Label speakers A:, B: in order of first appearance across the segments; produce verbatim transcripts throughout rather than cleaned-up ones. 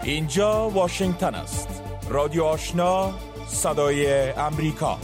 A: اینجا واشنگتن است. رادیو آشنا، صدای امریکا.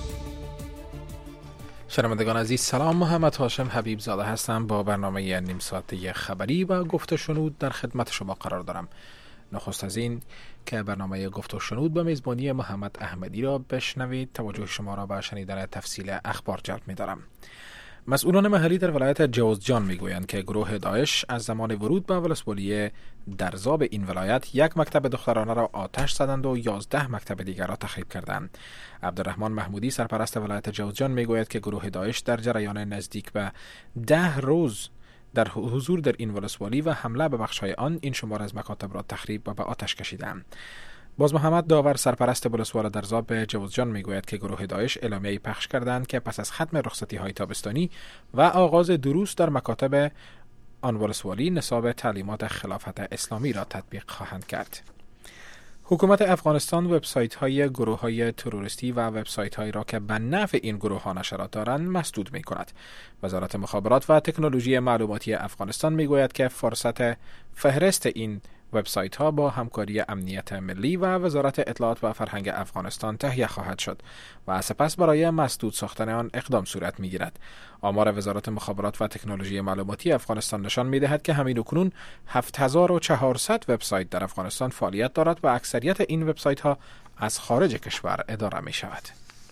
B: شنوندگان عزیز سلام، محمد هاشم حبیب زاده هستم با برنامه نیم ساعته خبری و گفت و شنود در خدمت شما قرار دارم. نخست از این که برنامه گفت و شنود به میزبانی محمد احمدی را بشنوید، توجه شما را به شنیدن تفصیل اخبار جلب می دارم. مسئولان محلی در ولایت جوزجان میگویند که گروه داعش از زمان ورود به ولسوالی درزاب این ولایت یک مکتب دخترانه را آتش زدند و یازده مکتب دیگر را تخریب کردند. عبدالرحمن محمودی سرپرست ولایت جوزجان میگوید که گروه داعش در جریان نزدیک به ده روز در حضور در این ولسوالی و حمله به بخش‌های آن این شمار از مکاتب را تخریب و به آتش کشیدند. باز محمد داور سرپرست ولسوالی درزاب جوزجان میگوید که گروه داعش اعلامیه‌ای پخش کردند که پس از ختم رخصتی‌های تابستانی و آغاز دروس در مکاتب آن ولسوالی نصاب تعلیمات خلافت اسلامی را تطبیق خواهند کرد. حکومت افغانستان وبسایت‌های گروه‌های تروریستی و وبسایت‌هایی را که به نفع این گروه‌ها نشرات دارند مسدود می‌کند. وزارت مخابرات و تکنولوژی معلوماتی افغانستان می‌گوید که فرصت فهرست این وبسایت ها با همکاری امنیت ملی و وزارت اطلاعات و فرهنگ افغانستان تهیه خواهد شد و سپس برای مسدود ساختن آن اقدام صورت می گیرد. آمار وزارت مخابرات و تکنولوژی معلوماتی افغانستان نشان می دهد که همین اکنون هفت هزار و چهارصد وبسایت در افغانستان فعالیت دارد و اکثریت این وبسایت ها از خارج کشور اداره می شود.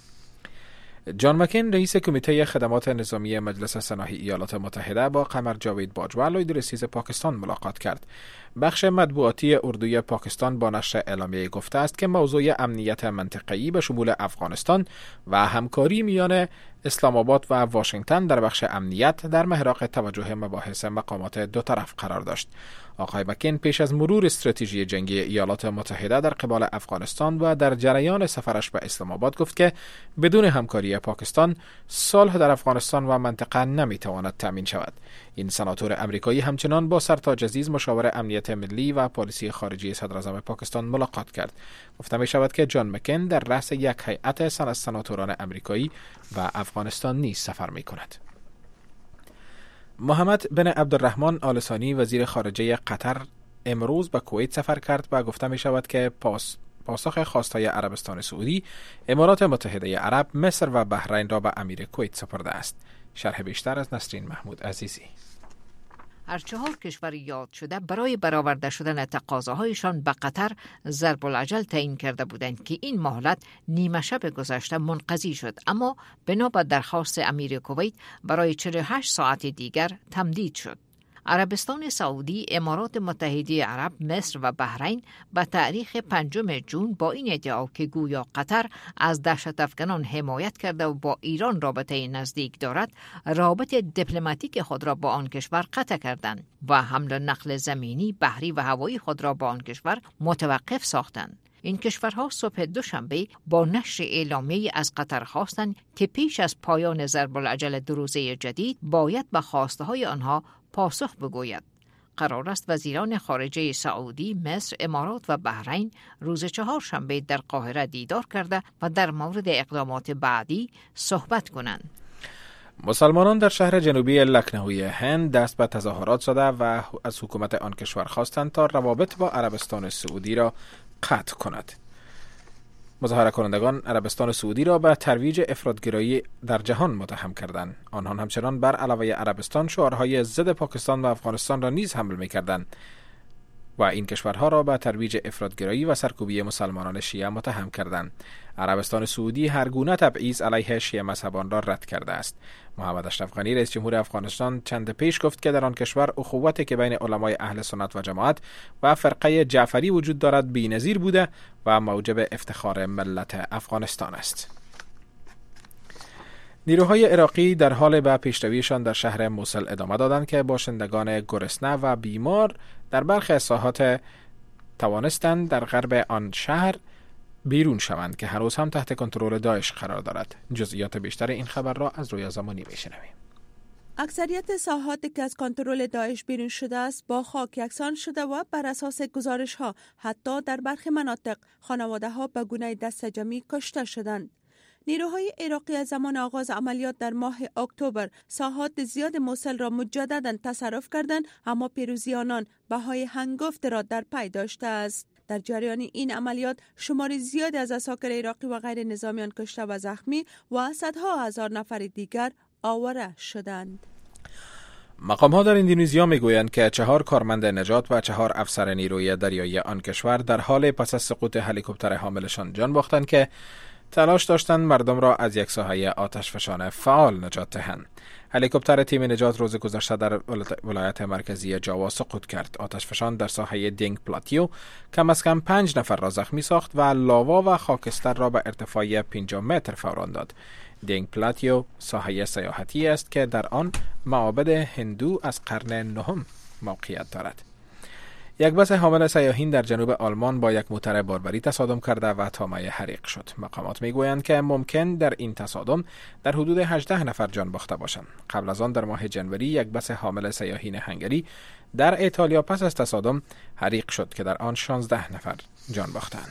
B: جان مکین رئیس کمیته خدمات نظامی مجلس سنای ایالات متحده با قمر جاوید باجوا لوی رئیس پاکستان ملاقات کرد. بخش مطبوعاتی اردوی پاکستان با نشر اعلامیه گفته است که موضوع امنیت منطقه‌ای به شمول افغانستان و همکاری میان اسلام آباد و واشنگتن در بخش امنیت در محراق توجه مباحث مقامات دو طرف قرار داشت. آقای مکین پیش از مرور استراتژی جنگی ایالات متحده در قبال افغانستان و در جریان سفرش به اسلام آباد گفت که بدون همکاری پاکستان صلح در افغانستان و منطقه نمیتواند تامین شود. این سناتور امریکایی همچنان با سرتاج عزیز مشاور امنیت ملی و پالیسی خارجی صدر اعظم پاکستان ملاقات کرد. گفته می شود که جان مکین در رأس یک هیئت سن از سناتوران امریکایی و افغانستان نیز سفر می کند. محمد بن عبدالرحمن آل ثانی وزیر خارجه قطر امروز به کویت سفر کرد و گفته می شود که پاس پاسخ خواستای عربستان سعودی، امارات متحده عرب، مصر و بحرین را به امیر کویت سپرده است. شرح بیشتر از نسرین محمود عزیزی.
C: هر چهار کشور یاد شده برای برآورده شدن تقاضاهایشان به قطر ضرب العجل تعیین کرده بودند که این مهلت نیمه شب گذشته منقضی شد، اما بنا به درخواست امیر کویت برای چهل و هشت ساعت دیگر تمدید شد. عربستان سعودی، امارات متحده عرب، مصر و بحرین به تاریخ پنجم ژوئن با این ادعا که گویا قطر از دهشت افکنان حمایت کرده و با ایران رابطه نزدیک دارد، رابطه دیپلماتیک خود را با آن کشور قطع کردند و حمل و نقل زمینی، بحری و هوایی خود را با آن کشور متوقف ساختند. این کشورها صبح دوشنبه با نشر اعلامیه‌ای از قطر خواستند که پیش از پایان ضرب العجل دو روزه جدید باید به خواسته‌های آنها پاسخ بگوید. قرار است وزیران خارجه سعودی، مصر، امارات و بحرین روز چهارشنبه در قاهره دیدار کرده و در مورد اقدامات بعدی صحبت کنند.
B: مسلمانان در شهر جنوبی لکنهوی هند دست به تظاهرات زده و از حکومت آن کشور خواستند تا روابط با عربستان سعودی را قطع کند. مظاهره کنندگان عربستان سعودی را به ترویج افراطگرایی در جهان متهم کردند. آنها همچنان بر علاوه عربستان شعارهای ضد پاکستان و افغانستان را نیز حمل می‌کردند و این کشورها را به ترویج افراطگرایی و سرکوبی مسلمانان شیعه متهم کردند. عربستان سعودی هر گونه تبعیض علیه شیعه مذهبان را رد کرده است. محمد اشرف غنی رئیس جمهور افغانستان چند پیش گفت که در آن کشور اخوتی که بین علمای اهل سنت و جماعت و فرقه جعفری وجود دارد بی‌نظیر بوده و موجب افتخار ملت افغانستان است. نیروهای عراقی در حال به پیشرویشان در شهر موصل ادامه دادند که باشندگان گرسنه و بیمار در برخی ساحات توانستند در غرب آن شهر بیرون شوند که هنوز هم تحت کنترل داعش قرار دارد. جزئیات بیشتر این خبر را از رویا زمانی میشنویم.
D: اکثریت ساحاتی که از کنترل داعش بیرون شده است با خاک یکسان شده و بر اساس گزارش ها حتی در برخی مناطق خانواده ها به گونه دست جمعی کشته شدند. نیروهای عراقی از زمان آغاز عملیات در ماه اکتبر ساحات زیاد موصل را مجددا تصرف کردند، اما پیروزی آنان بهای هنگفت را در پی داشته است. در جریان این عملیات شمار زیادی از عساکر عراقی و غیر نظامیان کشته و زخمی و صدها هزار نفر دیگر آواره شدند.
B: مقام ها در اندونزیا می گویند که چهار کارمند نجات و چهار افسر نیروی دریایی آن کشور در حال پس از سقوط هلیکوپتر حاملشان جان باختند که تلاش داشتند مردم را از یک ساحه آتشفشان فعال نجات دهند. هلیکوپتر تیم نجات روز گذشته در ولایت مرکزی جاوا سقوط کرد. آتشفشان در ساحه دینگ پلاتیو کم از کم پنج نفر را زخمی ساخت و لاوا و خاکستر را به ارتفاع پنجاه متر فوران داد. دینگ پلاتیو ساحه سیاحتی است که در آن معابد هندو از قرن نهم موقعیت دارد. یک بس حامل سیاحین در جنوب آلمان با یک موتر باربری تصادم کرده و طامع حریق شد. مقامات میگویند که ممکن در این تصادم در حدود هجده نفر جان باخته باشند. قبل از آن در ماه جنوری یک بس حامل سیاحین هنگری در ایتالیا پس از تصادم حریق شد که در آن شانزده نفر جان باختند.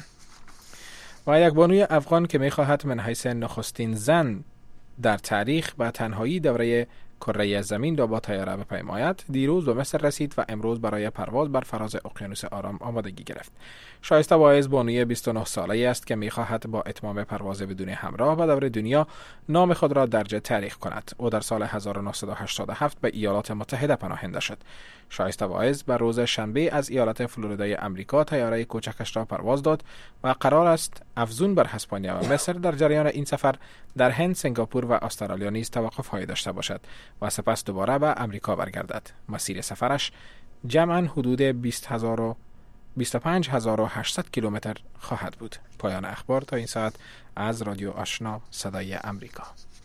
B: و یک بانوی افغان که می‌خواهد من حیث نخستین زن در تاریخ به تنهایی دوره کره زمین را با طیاره بپیماید، دیروز به مصر رسید و امروز برای پرواز بر فراز اقیانوس آرام آمادگی گرفت. شایسته واعظ بانوی بیست و نه ساله است که می‌خواهد با اتمام پرواز بدون همراه به دور دنیا نام خود را درج تاریخ کند. او در سال هزار و نهصد و هشتاد و هفت به ایالات متحده پناهنده شد. شایسته واعظ بر روز شنبه از ایالت فلوریدای آمریکا طیاره کوچکش را پرواز داد و قرار است افزون بر اسپانیا و مصر در جریان این سفر در هند، سنگاپور و استرالیا نیز توقف‌هایی داشته باشد و سپس دوباره به آمریکا برگردد. مسیر سفرش جمعاً حدود بیست و پنج هزار و هشتصد کیلومتر خواهد بود. پایان اخبار تا این ساعت از رادیو آشنا صدای آمریکا.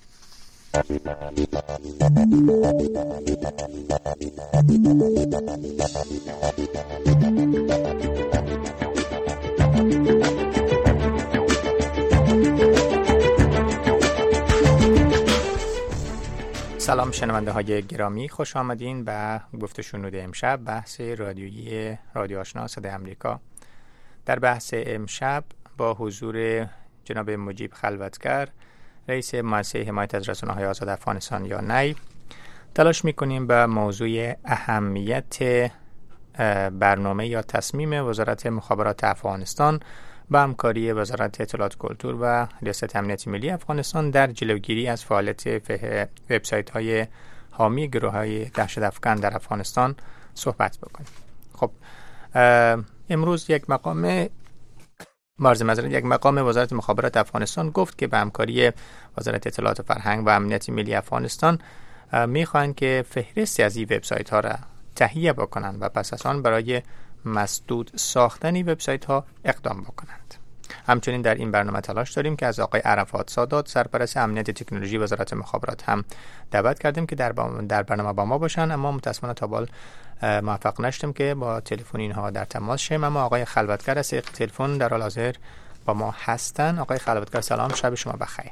E: سلام شنونده های گرامی، خوش آمدین به گفت و شنود امشب، بحث رادیویی رادیو آشنا صدای آمریکا. در بحث امشب با حضور جناب مجیب خلوتگر، رئیس مؤسسه حمایت از رسانه‌های آزاد افغانستان یا نی، تلاش می‌کنیم به موضوع اهمیت برنامه یا تصمیم وزارت مخابرات افغانستان با همکاری وزارت اطلاعات کلتور و ریاست امنیت ملی افغانستان در جلوگیری از فعالیت وبسایت‌های حامی گروه‌های دهشت افکن در افغانستان صحبت بکنیم. خب امروز یک مقام مرز مزرعه یک مقام وزارت مخابرات افغانستان گفت که به همکاری وزارت اطلاعات و فرهنگ و امنیت ملی افغانستان میخواهند که فهرستی از این وبسایت ها را تهیه بکنند و پس از آن برای مسدود ساختن این وبسایت ها اقدام بکنند. همچنین در این برنامه تلاش داریم که از آقای عرفات سادات، سرپرست امنیت تکنولوژی وزارت مخابرات هم دعوت کردیم که در در برنامه با ما باشن، اما متاسفانه تا بال موفق نشدیم که با تلفن اینها در تماس شیم. اما آقای خلوتگر از طریق تلفن در حال حاضر با ما هستن. آقای خلوتگر سلام، شب شما بخیر.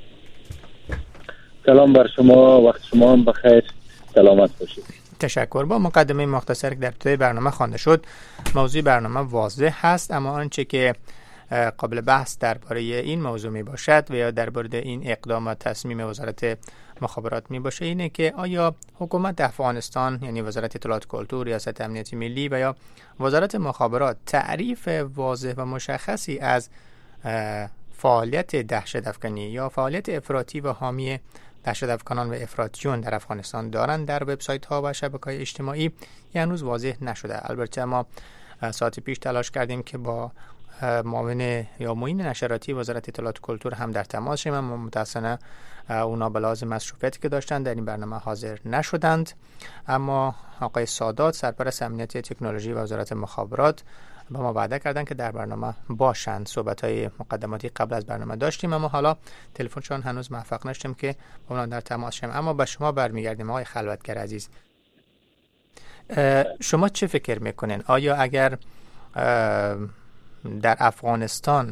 F: سلام بر شما، وقت شما هم بخیر، سلامت باشید.
E: تشکر. با مقدمه مختصر که در ابتدای برنامه خوانده شد، موضوع برنامه واضح هست، اما آنچه که قابل بحث درباره این موضوع می باشد و یا درباره این اقدام و تصمیم وزارت مخابرات می باشه اینه که آیا حکومت افغانستان، یعنی وزارت اطلاعات کلتور، ریاست امنیت ملی و یا وزارت مخابرات تعریف واضح و مشخصی از فعالیت دهشت افکنی یا فعالیت افراطی و حامی دهشت افکنان و افراطیون در افغانستان دارند در وبسایت ها و شبکه‌های اجتماعی، هنوز واضح نشده. البته ما ساعت پیش تلاش کردیم که با معاون یا معین نشراتی وزارت اطلاعات کلتور هم در تماس شیم، اما متأسفانه اونا به لحاظ مصروفیتی که داشتن در این برنامه حاضر نشدند. اما آقای سادات، سرپرست امنیت تکنولوژی و وزارت مخابرات، با ما وعده کردن که در برنامه باشند. صحبت‌های مقدماتی قبل از برنامه داشتیم، اما حالا تلفنشون هنوز موفق نشدیم که با اونا در تماس شیم. اما به شما برمیگردیم آقای خلوتگر عزیز. شما چه فکر میکنین؟ آیا اگر در افغانستان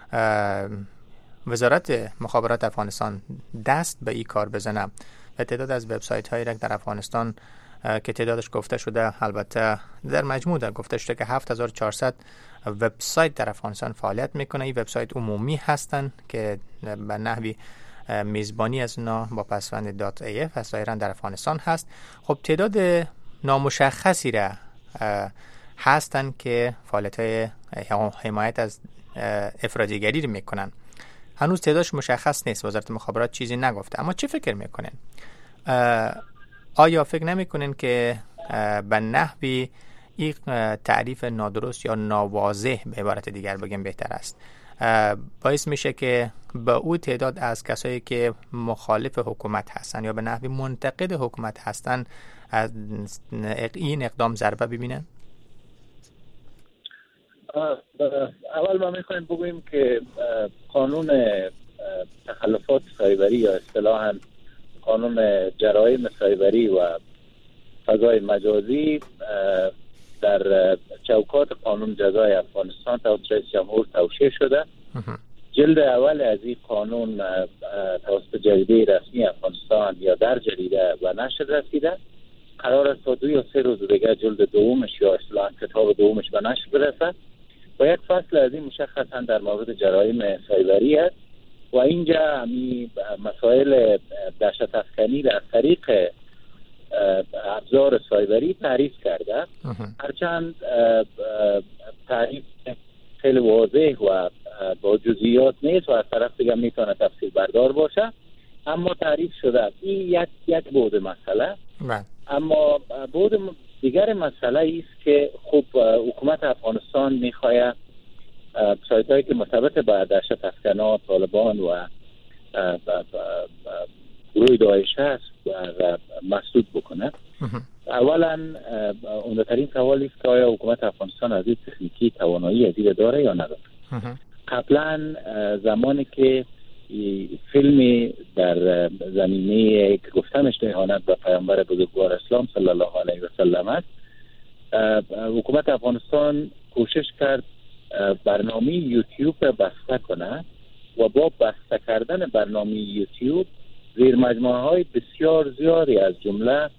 E: وزارت مخابرات افغانستان دست به این کار بزنه و تعداد از وبسایت هایی را در افغانستان که تعدادش گفته شده، البته در مجموع در گفته شده که هفت هزار و چهارصد وبسایت در افغانستان فعالیت میکنه. این وبسایت عمومی هستند که به نحوی میزبانی از اونا با پسوند دات ای اف ظاهرا در افغانستان هست. خب تعداد نامشخصی را هستند که فعالیت‌های حمایت از افراطیگری رو میکنن. هنوز تعدادش مشخص نیست، وزارت مخابرات چیزی نگفته. اما چی فکر میکنین؟ آیا فکر نمیکنین که به نحوی این تعریف نادرست یا ناواضح، به عبارت دیگر بگیم بهتر است، باعث میشه که به او تعداد از کسایی که مخالف حکومت هستن یا به نحوی منتقد حکومت هستن از این اقدام ضربه ببینن؟
F: اول ما میخوایم بگوییم که قانون تخلفات سایبری یا اصطلاحاً قانون جرایم سایبری و فضای مجازی در چوکات قانون جزای افغانستان توسط رئیس جمهور توشیح شده. جلد اول از این قانون توسط جریده رسمی افغانستان یا در جریده و نشر رسیده. قرار است تا دو یا سه روز دیگه جلد دومش یا اصطلاحاً کتاب دومش به نشر برسه و یک فصل از این مشخصاً در مورد جرایم سایبری است و اینجا همی مسائل دهشت افکنی در طریق ابزار سایبری تعریف کرده. هرچند تعریف خیلی واضح و با جزئیات نیست و از طرف دیگه میتونه تفسیر بردار باشه، اما تعریف شده. این یک یک بود مسئله. من. اما بود دیگر مسئله است که خب حکومت افغانستان میخواد سایت هایی که مرتبط با دهشت افکنان، طالبان و گروه داعش هست مسدود بکنه. اولا عمده‌ترین سوال است که آیا حکومت افغانستان از این تکنیکی توانایی از این داره یا نداره. قبلا زمانی که فیلمی در زمینه که گفتمش اهانت به پیامبر بزرگوار اسلام صلی الله علیه و سلم است، حکومت افغانستان کوشش کرد برنامه یوتیوب را بسته کنه و با بسته کردن برنامه یوتیوب زیر مجموعه های بسیار زیادی از جمله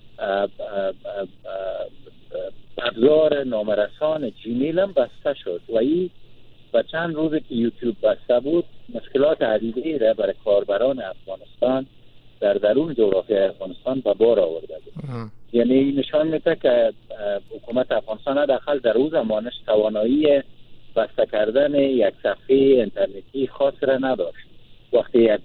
F: ابزار نامرسان جیمیل هم بسته شد و این و چند روزی که یوتیوب بسته بود مشکلات عدیدی را برای کاربران افغانستان در درون جغرافیای افغانستان به بار آورده بود. یعنی نشان میده که حکومت افغانستان حداقل در روز زمانش توانایی بسته کردن یک صفحه اینترنتی خاص را نداشت. وقتی یک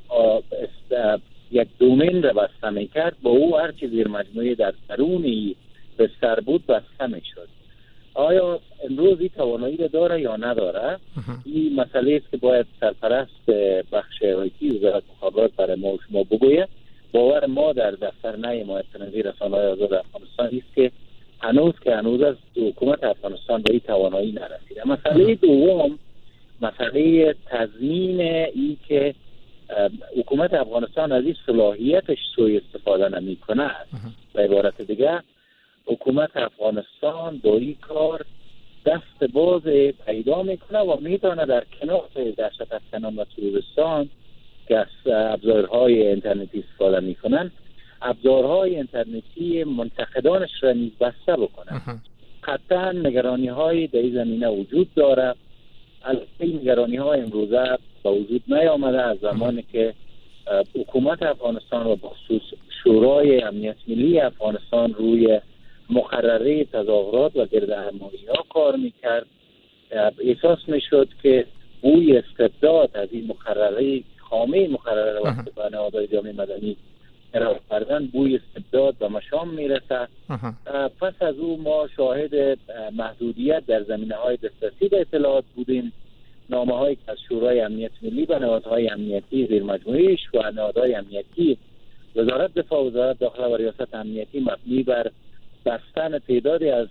F: یک دومین را بسته میکرد با او هر چیز زیر مجموعه در درونی بستر بود بسته میشد. آیا امروز این توانایی را داره یا نداره؟ این مسئله است که باید سرپرست بخش آیتی وزارت مخابرات برای ما و شما بگوید. باور ما در دفتر نای حمایت کننده رسانه‌های آزاد افغانستان است که هنوز که هنوز از حکومت افغانستان به این توانایی نرسیده. مسئله دوم مسئله تضمین این که حکومت افغانستان از این صلاحیتش سوء استفاده نمی کنه. به عبارت دیگه حکومت افغانستان با این کار دست باز پیدا میکنه و میتونه در کنار دهشت افکنان و تروریستان که از ابزارهای اینترنتی استفاده میکنن ابزارهای اینترنتی منتقدانش را نیز بسته بکنه. قطعا نگرانی های در این زمینه وجود داره. البته نگرانی ها امروزه به وجود نیامده از زمانی که حکومت افغانستان و بخصوص شورای امنیت ملی افغانستان روی مقرره تظاهرات و گردهمایی ها کار میکرد. احساس میشد که بوی استبداد از این مقرره خامه مقرره وقتی به نهادهای جامعه مدنی ارائه کردن بوی استبداد به مشام میرسه. پس از او ما شاهد محدودیت در زمینه های دسترسی به اطلاعات بودیم. نامه هایی که از شورای امنیت ملی به نهادهای امنیتی زیر مجموعهش و نهادهای امنیتی وزارت دفاع، وزارت داخله و ریاست امنیتی مبنی بر بستن تعدادی از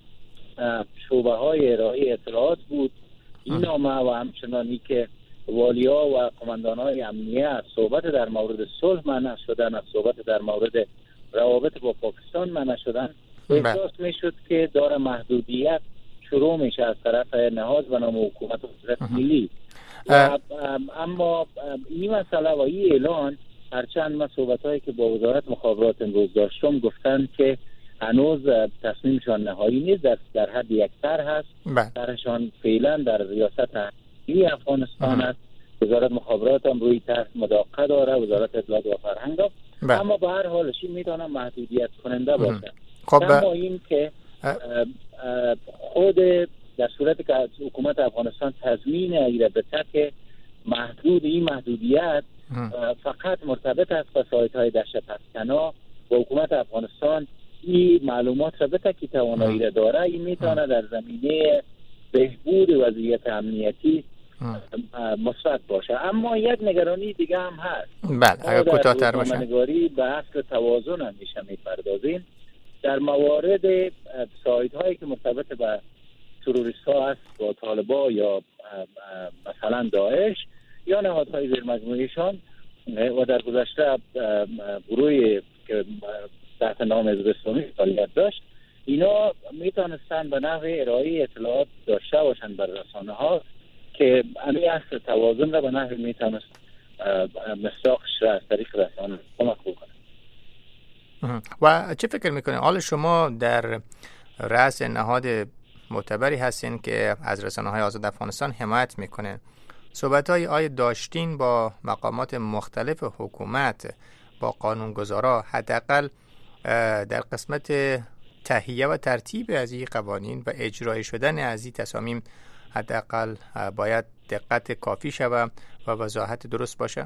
F: شعبه های ارائه اطلاعات بود. این نامه و همچنانی که والیا و قماندان های امنیه از صحبت در مورد صلح منع شدن، از صحبت در مورد روابط با پاکستان منع شدن، احساس می شد که داره محدودیت شروع میشه از طرف نهاد و نام حکومت و وزارت ملی. اما این مسئله و این اعلان هرچند من صحبت‌هایی که با وزارت مخابرات امروز داشتم گفتن که هنوز تصمیمشان نهایی نیست، در, در حد یک طرح هست. طرحشان فعلا در ریاست امنیتی افغانستان است. وزارت مخابرات هم روی طرح مداقه داره، وزارت اطلاعات و فرهنگ هم. اما به هر حال شی میتونه محدودیت کننده باشه.
E: خب
F: اما این که خود در صورتی که حکومت افغانستان تضمین ایره به تک محدود این محدودیت فقط مرتبط است با سایت‌های دشت پسکنا و حکومت افغانستان این معلومات را به تکی توانایی را داره، این میتونه در زمینه بهبود وضعیت امنیتی مثبت باشه. اما یک نگرانی دیگه هم هست.
E: بله اگر کوتاه‌تر باشه.
F: نگاری به اصل توازن هم میشه میپردازیم در موارد سایت هایی که مرتبط به تروریست ها است با طالبان یا مثلا داعش یا نهادهای زیر مجموعهشان و در گذشته گروهی که تحت نام حزب اسلامی فعالیت داشت، اینا میتونستن به نحو ارائه اطلاعات داشته باشند بر رسانه ها که همین اصل توازن را به نحو میتونست مصداقش را از طریق رسانه کمک بکنه.
E: و چه فکر میکنه؟ حال شما در رأس نهاد معتبری هستین که از رسانه های آزاد افغانستان حمایت میکنه. صحبت های آیا داشتین با مقامات مختلف حکومت، با قانونگذارا، حداقل در قسمت تهیه و ترتیب از این قوانین و اجرای شدن از این تصامیم حداقل باید دقت کافی شود و وضاحت درست باشه؟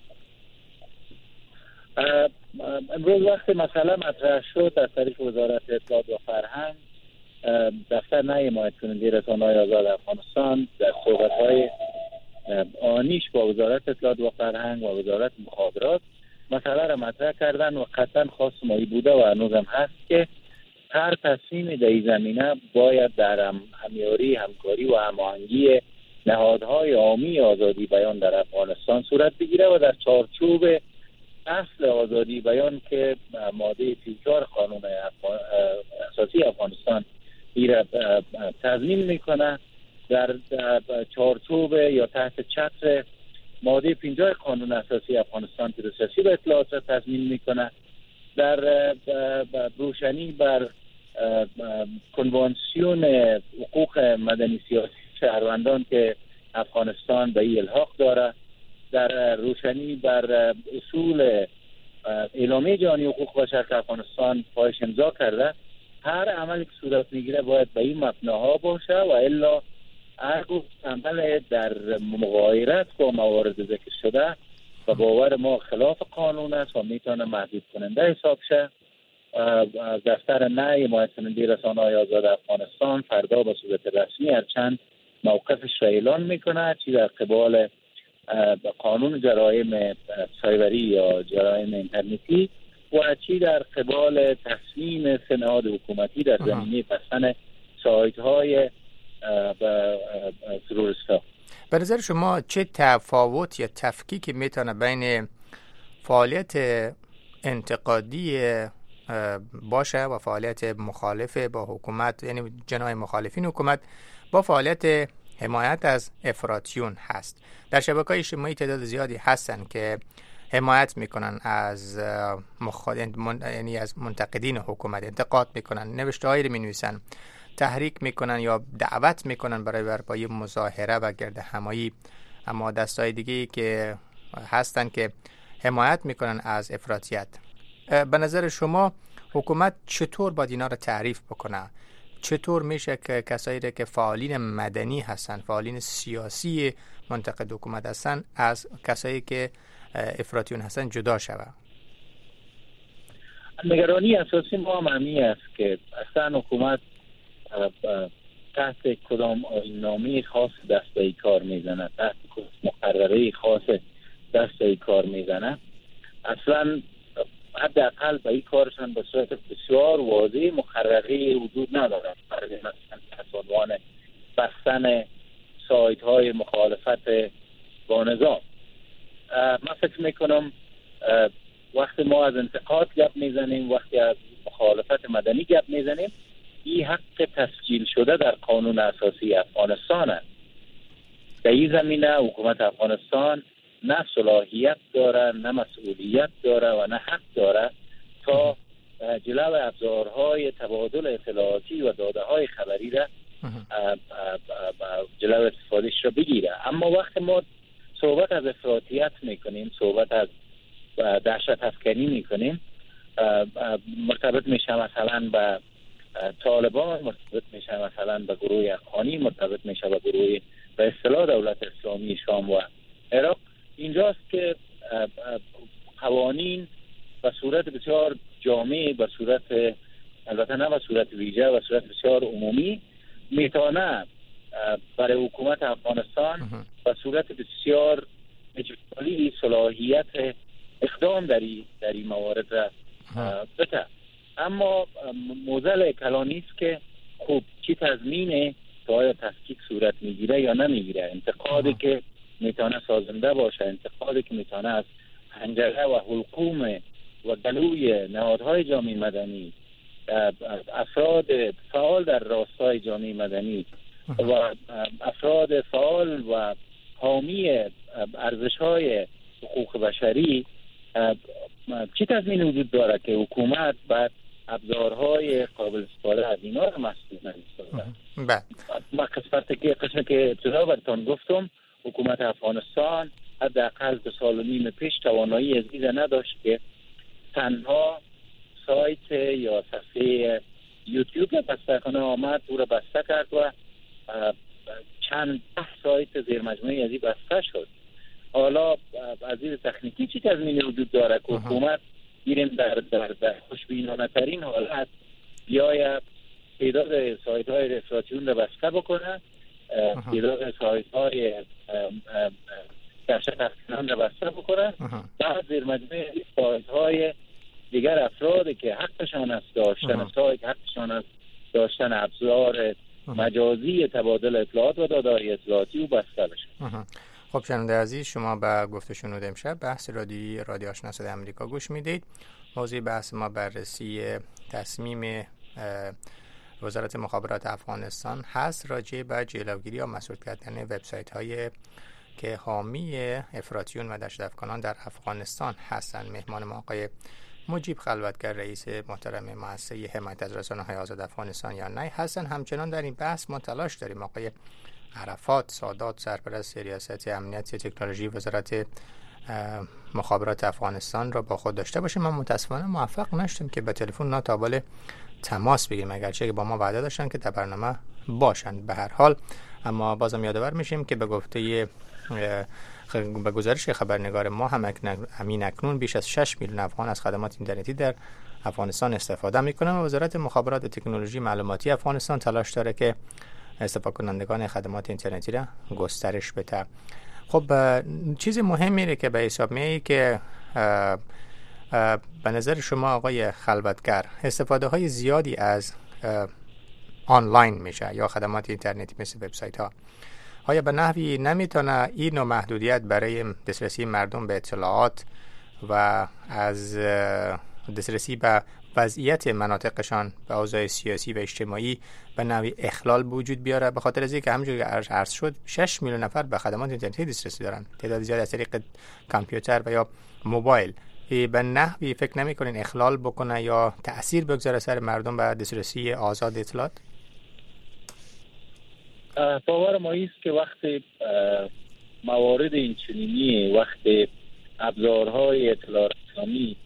F: امروز وقتی مسئله مطرح شد از طریق وزارت اطلاعات و فرهنگ، دفتر نه حمایت کننده رسانه‌های آزاد افغانستان در صحبت‌های آنیش با وزارت اطلاعات و فرهنگ و وزارت مخابرات مسئله را مطرح کردن و قطعا خاص مایی بوده و هنوزم هست که هر تصمیم در این زمینه باید در همیاری، همکاری و هماهنگی نهادهای عامی آزادی بیان در افغانستان صورت بگیره و در چارچوب اصل آزادی بیان که ماده سی و چهار قانون افغان... اساسی افغانستان ایره تضمین میکنه، در چارچوب یا تحت چتر ماده پنجاه قانون اساسی افغانستان که دسترسی به اطلاعات را تضمین میکنه، در روشنی بر کنوانسیون حقوق مدنی سیاسی شهروندان که افغانستان به این الحاق داره، در روشنی بر اصول اعلامیه جهانی حقوق بشر که افغانستان پایش امضا کرده، هر عملی که صورت میگیره باید به این مبناها باشه و الا هرگاه عمل در مغایرت با موارد ذکر شده و باور ما خلاف قانون است و میتونه محدود کننده حساب شه. دفتر نه حمایت کننده رسانه‌های آزاد افغانستان فردا به صورت رسمی هرچند موقفش را اعلان میکنه، چی در قبال قانون جرایم سایبری یا جرایم اینترنتی و چی در قبال تصمیم سه نهاد حکومتی در زمینه بستن سایت های تروریستا.
E: به نظر شما چه تفاوت یا تفکیکی میتونه بین فعالیت انتقادی باشه و فعالیت مخالف با حکومت، یعنی جناح مخالفین حکومت، با فعالیت حمایت از افراطیون هست؟ در شبکه‌های اجتماعی تعداد زیادی هستن که حمایت میکنن از مخالف، یعنی از منتقدین حکومت، انتقاد میکنن، نوشته‌هایی رو مینویسن، تحریک میکنن یا دعوت میکنن برای برپایی مظاهره و گرد همایی. اما دستای دیگه‌ای که هستن که حمایت میکنن از افراطیت. به نظر شما حکومت چطور باید اینا رو تعریف بکنه؟ چطور میشه که کسایی که فعالین مدنی هستن، فعالین سیاسی منتقد حکومت هستن، از کسایی که افراطیون هستن جدا شود؟
F: نگرانی اساسی ما هم همین است که اصلا حکومت تحت کدام آیین‌نامه خاص دسته‌ای کار میزنه، تحت کدام مقرره خاص دسته‌ای کار میزنه. اصلا حداقل به این کارشان به صورت بسیار واضح مقرره وجود نداره. برای مثلا تحت عنوان بستن سایت های مخالفت با نظام، من فکر میکنم وقتی ما از انتقاد گپ میزنیم، وقتی از مخالفت مدنی گپ میزنیم، این حق تسجیل شده در قانون اساسی افغانستان است. در این زمینه حکومت افغانستان نه صلاحیت داره، نه مسئولیت داره و نه حق داره تا جلو ابزارهای تبادل اطلاعاتی و داده های خبری را جلو استفادهش را بگیره. اما وقتی ما صحبت از افراطیت میکنیم، صحبت از دهشت افکنی میکنیم، مرتبط میشه مثلا به طالبان، مرتبط میشه مثلا به گروه افغانی، مرتبط میشه به گروه به اصطلاح دولت اسلامی شام و عراق. اینجاست که قوانین به صورت بسیار جامع، به صورت البته نه به صورت ویژه، به صورت بسیار عمومی میتونه برای حکومت افغانستان به صورت بسیار اجباری صلاحیت اقدام در در این موارد را بده. اما موزل کلانی است که خب چی تضمینه که آیا تفکیک صورت میگیره یا نمیگیره. انتقادی که میتونه سازنده باشه، انتقادی که میتونه از حنجره و حلقوم و گلوی نهادهای جامعه مدنی، افراد فعال در راستای جامعه مدنی و افراد فعال و حامی ارزش‌های حقوق بشری، چی تضمین وجود داره که حکومت بعد ابزارهای قابل استفاده از اینا رو مسئول نمی‌سازه؟
E: بله.
F: ما قسمتی که قسمتی که ابتدا براتون گفتم، حکومت افغانستان حداقل دو سال و نیم پیش توانایی از این نداشت که تنها سایت یا صفحه یوتیوب را بسته کنه، آمد او را بسته کرد و چند سایت زیر مجموعه از این بسته شد. حالا از این تکنیکی چی تضمینی وجود داره که حکومت گیریم در در, در خوشبینانه ترین حالت بیاید تعداد سایت های افراطیون را بسته بکنه، تعداد سایت های دهشت افکنان را بسته بکنه، بعد زیر مجموعه سایت های دیگر افرادی که حقشان است داشتن سایت، حقشان است داشتن ابزار مجازی تبادل اطلاعات و داده‌های اطلاعاتی و بسته بشه.
E: خب شنونده عزیز، شما به گفته شنود امشب بحث رادیویی رادیو آشنا صدای آمریکا گوش میدید. موضوع بحث ما بررسی تصمیم وزارت مخابرات افغانستان هست راجع به جلوگیری یا مسدود کردن وبسایت های که حامی افراطیون و دهشت افکنان در افغانستان هستند. مهمان ما آقای مجیب خلوتگر، رئیس محترم مؤسسه حمایت از رسانه‌های آزاد افغانستان یا نی هستند. همچنان در این بحث ما تلاش داریم آقای عرفات سادات، سرپرست ریاست امنیت تکنولوژی وزارت مخابرات افغانستان را با خود داشته باشیم. ما متاسفانه موفق نشدیم که به تلفن ناتابل تماس بگیریم، اگرچه که با ما وعده داشتن که در برنامه باشند. به هر حال اما بازم یادآور میشیم که به گفته به گزارش خبرنگار ما همین اکنون بیش از شش میلیون افغان از خدمات اینترنتی در افغانستان استفاده میکنن و وزارت مخابرات و تکنولوژی معلوماتی افغانستان تلاش داره که استفاده کنندگان خدمات اینترنتی را گسترش بده. خب چیز مهمی که به حساب میاد که به نظر شما آقای خلوتگر استفاده های زیادی از آنلاین میشه یا خدمات اینترنتی مثل وبسایت ها، آیا به نحوی نمیتونه این نوع محدودیت برای دسترسی مردم به اطلاعات و از دسترسی به وضعیت مناطقشان به اوضاع سیاسی و اجتماعی به نحوی اخلال وجود بیاره؟ به خاطر از اینکه همونجوری که عرض شد شش میلیون نفر به خدمات اینترنتی دسترسی دارن، تعداد زیاد از طریق کامپیوتر و یا موبایل. به نحوی فکر نمی‌کنین اخلال بکنه یا تأثیر بگذاره سر مردم به دسترسی آزاد اطلاعات؟
F: باور ما است که وقتی موارد این چنینی، وقتی ابزارهای اطلاع رسانی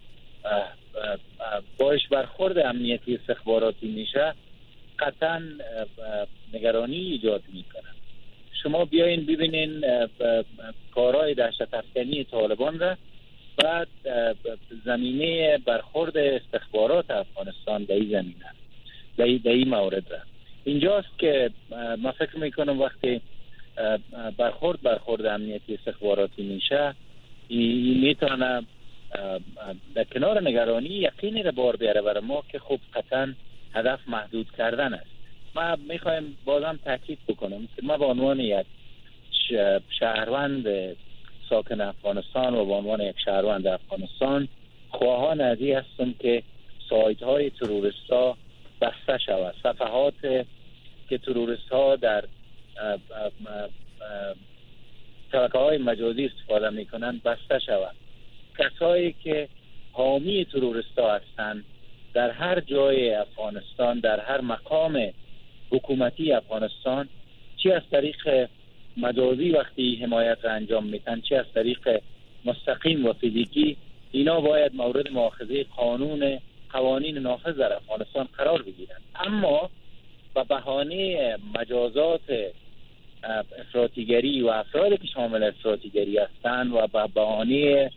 F: باش برخورد امنیتی استخباراتی میشه، قطعا نگرانی ایجاد میکنه. شما بیاین ببینین کارهای دهشت افکنی طالبان را، بعد زمینه برخورد استخبارات افغانستان در این زمینه، در این مورد را. اینجاست که من فکر میکنم وقتی برخورد برخورد امنیتی استخباراتی میشه، این میتونه در کنار نگرانی یقینی را بار بیاره برای ما که خب قطعا هدف محدود کردن است. ما میخوایم بازم تاکید بکنم که ما به عنوان یک شهروند ساکن افغانستان و به عنوان یک شهروند افغانستان خواهان از این هستم که سایت های تروریست ها بسته شود، صفحات که تروریست ها در شبکه‌های مجازی استفاده میکنند بسته شود. کسایی که حامی تروریستا هستند در هر جای افغانستان، در هر مقام حکومتی افغانستان، چی از طریق مجازی وقتی حمایت را انجام میتن، چی از طریق مستقیم و فیزیکی، اینا باید مورد مؤاخذه قانون قوانین نافذ در افغانستان قرار بگیرند. اما به بهانه مجازات افراطیگری و افرادی که شامل افراطیگری هستند و به بهانه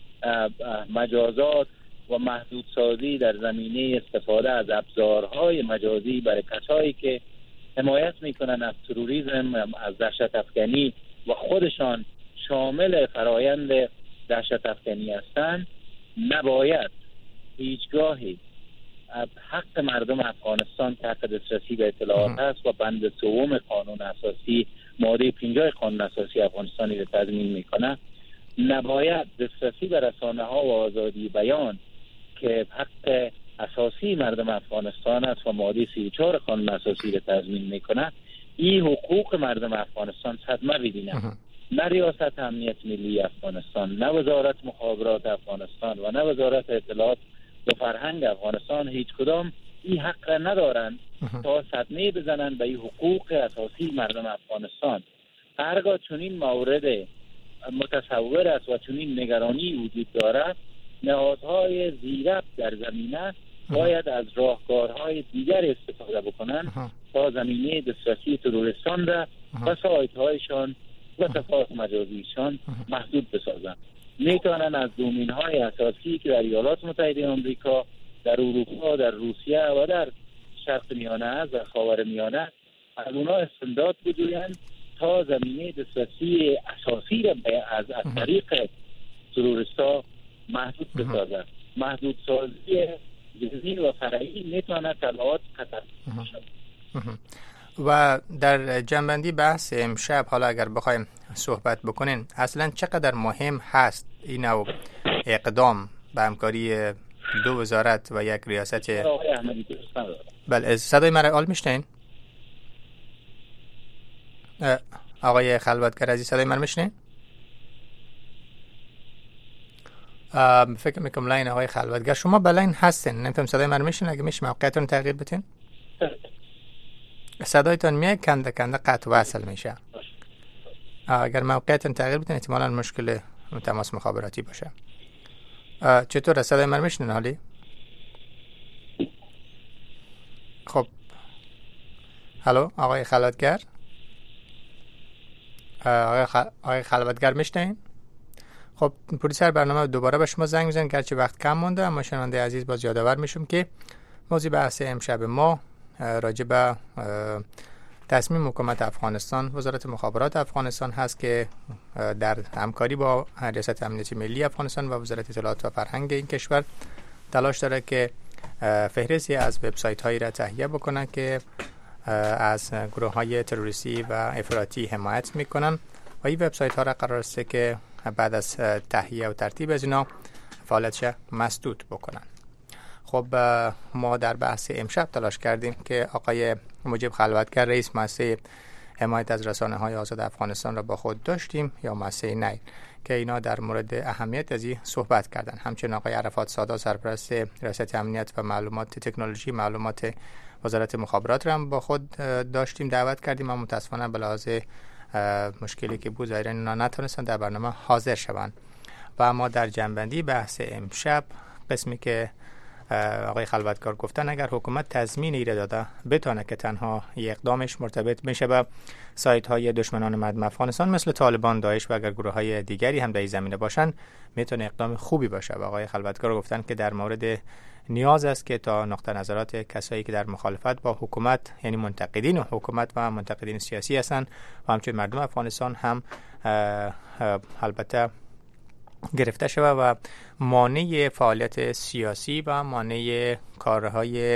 F: مجازات و محدودسازی در زمینه استفاده از ابزارهای مجازی برای کسایی که حمایت میکنن از تروریسم، از دهشت افکنی و خودشان شامل فرایند دهشت افکنی هستند، نباید هیچگاهی حق مردم افغانستان که حق دسترسی به اطلاعات است و بند سوم قانون اساسی ماده پنجاه قانون اساسی افغانستانی را تضمین میکنه، نباید دسترسی به رسانه ها و آزادی بیان که حق اساسی مردم افغانستان است و ماده سی و چهار قانون اساسی را تضمین میکنه، این حقوق مردم افغانستان صدمه ببینه. نه ریاست امنیت ملی افغانستان، نه وزارت مخابرات افغانستان و نه وزارت اطلاعات و فرهنگ افغانستان هیچ کدام این حق را ندارند تا صدمه بزنند به این حقوق اساسی مردم افغانستان. هرگاه چنین مورد متصور است و چنین نگرانی وجود دارد، نهادهای زیرک در زمینه باید از راهکارهای دیگر استفاده بکنند تا زمینه دسترسی تروریستان را و سایت‌هایشان و صفحات مجازیشان محدود بسازند. میتونن از دومین های اساسی که در ایالات متحده آمریکا، در اروپا، در روسیه و در شرق میانه است، در خاور میانه، از اونا استمداد بجویند تا زمینه دسترسی اساسی را از طریق تروریستا محدود بسازند. محدود سازی ذهنی و فرعی میتونه تبعات خطرناک باشد.
E: و در جنبندی بحث امشب، حالا اگر بخوایم صحبت بکنین، اصلا چقدر مهم هست این نوع اقدام به همکاری دو وزارت و یک ریاست؟ بله، صدای مرا آل میشنین؟ آقای خلوتگر عزیز، صدای مرا میشنین؟ فکر میکنم لاین آقای خلوتگر، شما به لاین هستین، نمیتونم صدای مرا میشنین؟ اگه میشه موقعیتون تغییر بتین؟ صدایتون میاد کنده کنده قطع وصل میشه. اگر موقعیتون تغییر بتین احتمالاً مشکل تماس مخابراتی باشه. چطور صدای من میشنین حالی؟ خب هلو آقای خلوتگر، آقای, خ... آقای خلوتگر میشنین؟ خب پرویسر برنامه دوباره به شما زنگ میزنن، گرچه وقت کم مونده، اما شنونده عزیز باز یادآور میشم که موضوع بحث امشب ما راجع به تصمیم حکومت افغانستان، وزارت مخابرات افغانستان هست که در همکاری با ریاست امنیت ملی افغانستان و وزارت اطلاعات و فرهنگ این کشور تلاش داره که فهرستی از وبسایت هایی را تهیه بکنن که از گروه های تروریستی و افراطی حمایت میکنن و این وبسایت ها را قرار است که بعد از تهیه و ترتیب از اینا فعالیتش مسدود بکنن. خب ما در بحث امشب تلاش کردیم که آقای مجیب خلوتگر رئیس مؤسسه حمایت از رسانه های آزاد افغانستان را با خود داشتیم، یا مؤسسه نیل، که اینا در مورد اهمیت از این صحبت کردن. همچنین آقای عرفات سادا سرپرست ریاست امنیت و معلومات تکنولوژی معلومات وزارت مخابرات را هم با خود داشتیم، دعوت کردیم، اما متاسفانه به لحاظ مشکلی که بود ظاهرا اینا نتونستن در برنامه حاضر شوند. و اما در جنبندی بحث امشب قسمی که آقای خلوتگر گفتن، اگر حکومت تضمین ایره داده بتونه که تنها یک اقدامش مرتبط میشه به سایت های دشمنان مردم افغانستان مثل طالبان، داعش و اگر گروه های دیگری هم در این زمینه باشن، میتونه اقدام خوبی باشه. و آقای خلوتگر گفتن که در مورد نیاز است که تا نقطه نظرات کسایی که در مخالفت با حکومت، یعنی منتقدین حکومت و منتقدین سیاسی هستند و همچنین مردم افغانستان هم البته گرفته شود و مانع فعالیت سیاسی و مانع کارهای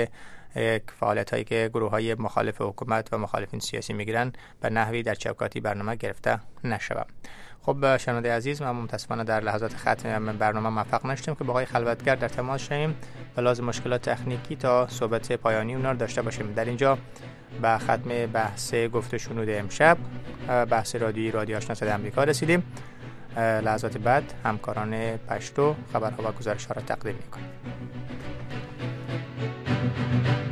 E: فعالیت هایی که گروه های مخالف حکومت و مخالفین سیاسی میگیرن به نحوی در چوکاتی برنامه گرفته نشود. خب شنونده عزیز، ما متاسفانه در لحظات ختم برنامه موفق نشدیم که با آقای خلوتگر در تماس شویم به لازم مشکلات تکنیکی تا صحبت پایانی اونا رو داشته باشیم. در اینجا به ختم بحث گفت و شنود امشب، بحث رادیویی رادیو آشنا صدای آمریکا رسیدیم. لحظات بعد همکاران پشتو خبرها و گزارش‌ها را تقدیم می‌کنیم.